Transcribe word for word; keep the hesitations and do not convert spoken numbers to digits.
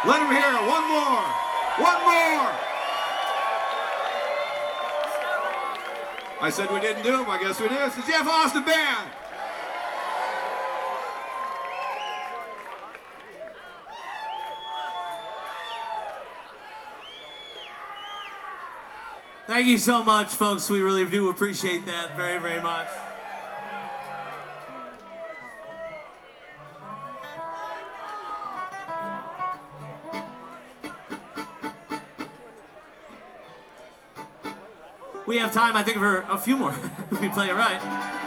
Let him hear it. One more. One more. I said we didn't do them. I guess we did. It's the Jeff Austin Band. Thank you so much, folks. We really do appreciate that very, very much. We have time, I think, for a few more, if we play it right.